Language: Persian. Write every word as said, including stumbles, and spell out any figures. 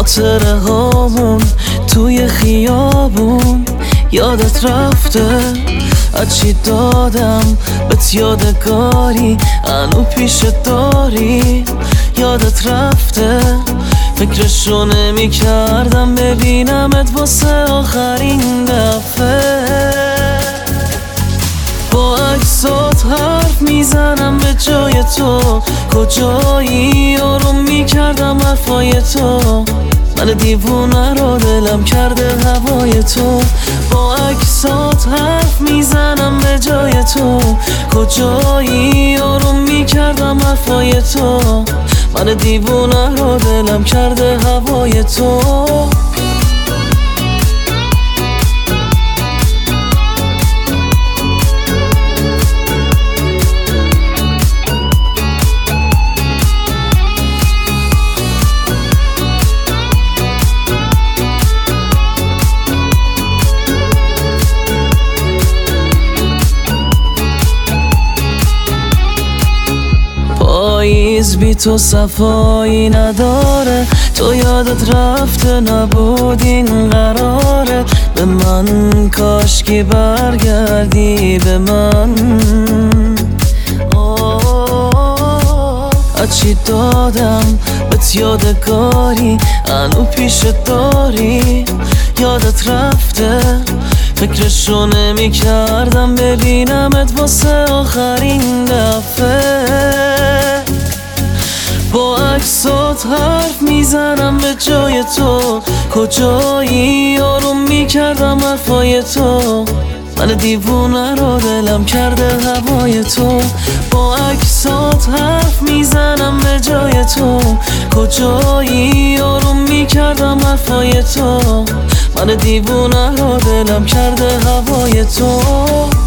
خاطره هامون توی خیابون یادت رفته از چی دادم بهت یادگاری انو پیشت داری یادت رفته فکرشو نمی کردم ببینمت واسه آخرین دفعه با عکسات حرف میزنم به جای تو کجایی آروم میکردم حرفای تو من دیوونه رو دلم کرده هوای تو با عکسات حرف میزنم به جای تو کجایی آروم میکردم حرفای تو من دیوونه رو دلم کرده هوای تو پاییز بی تو صفایی نداره تو یادت رفته نبود این قراره به من کاشکی برگردی به من از چی دادم بهت یادگاری انو پیشت داری یادت رفته فکرشو نمی کردم ببینمت واسه آخرین دفعه با عکسات حرف میزنم به جای تو کجایی آروم میکردم حرفای تو من دیوونه رو دلم کرده هوای تو با عکسات حرف میزنم به جای تو کجایی آروم میکردم حرفای تو من دیوونه رو دلم کرده هوای تو